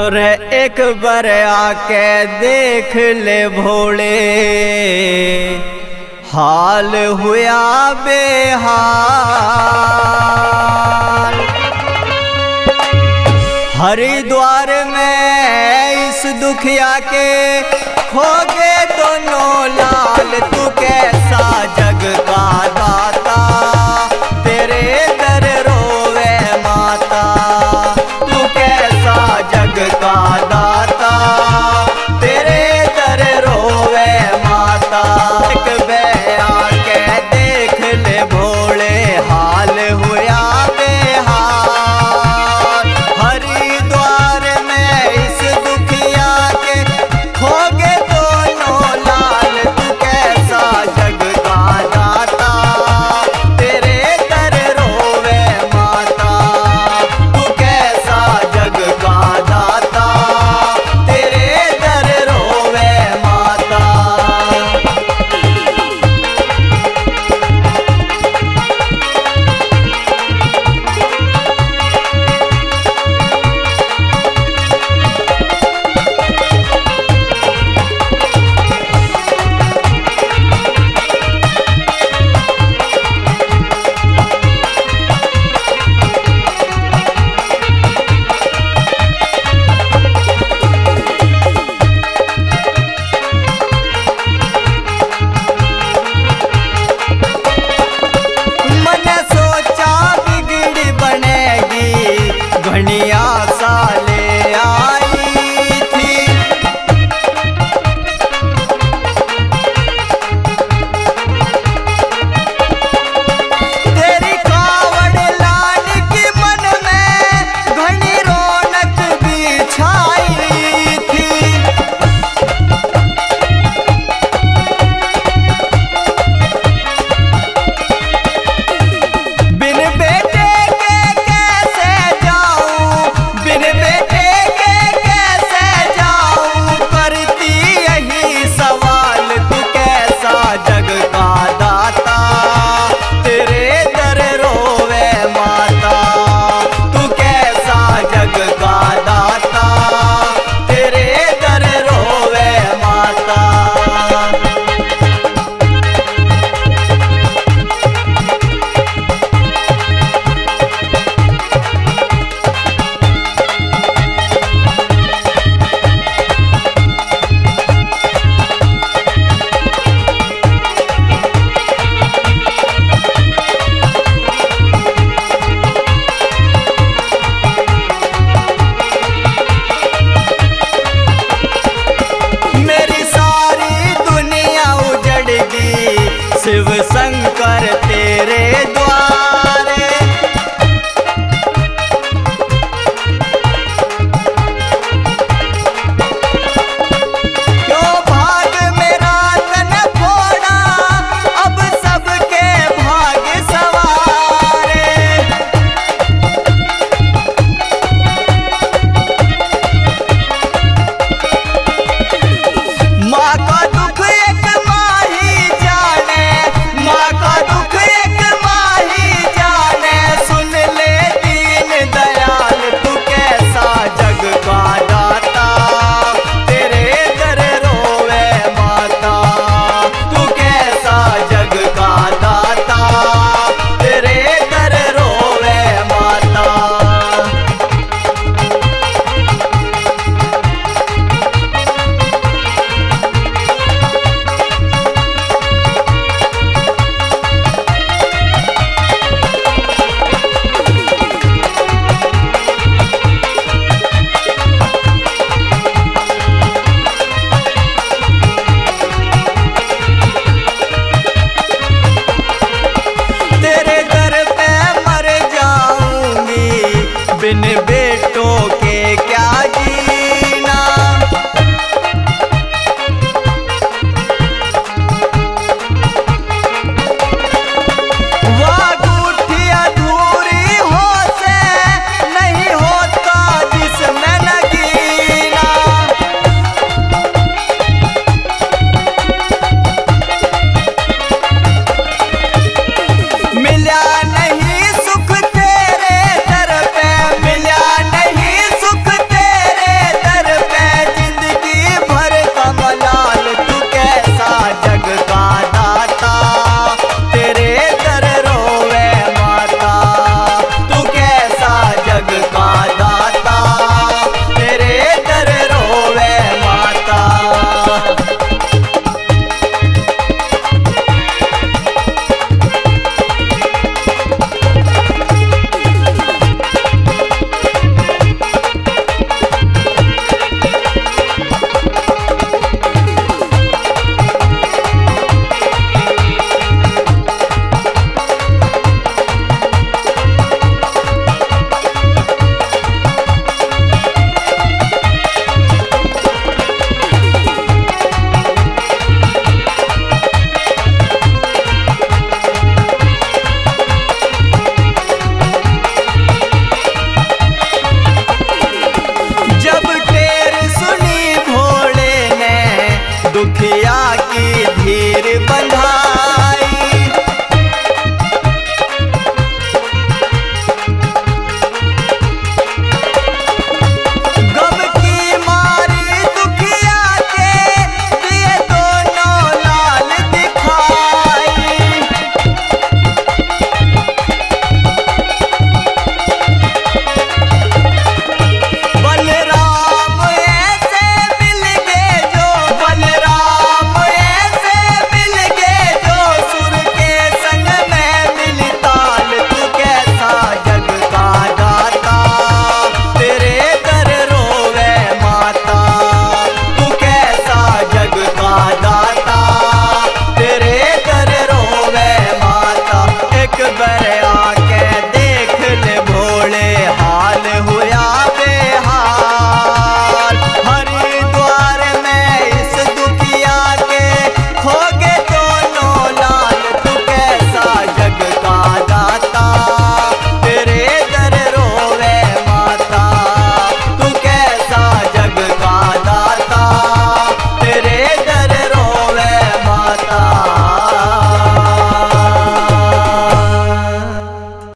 रे एक बार आके देख ले भोले, हाल हुआ बेहाल। हरिद्वार में इस दुखिया के खो गए दोनों लाल। तू कैसा जग का दाता, तेरे दर रोवे माता। तू कैसा जग का दाता, तेरे दर रोवे माता। एक बैया के देख ले भोले, हाल हुआ बेहाल। हरिद्वार में इस दुखिया के खो गए दोनों लाल। तू कैसा जग का दाता, तेरे दर रोवे माता। तू कैसा जग का दाता, तेरे दर रोवे माता। घनी आशा ले आई थी, तेरी कावड़ लान की मन में घनी रौनक भी छाई थी। बिन बेटे जग का दाता, तेरे दर रोवे माता। तू कैसा जग का दाता, तेरे दर रोवे माता। शिव शंकर तेरे द्वार।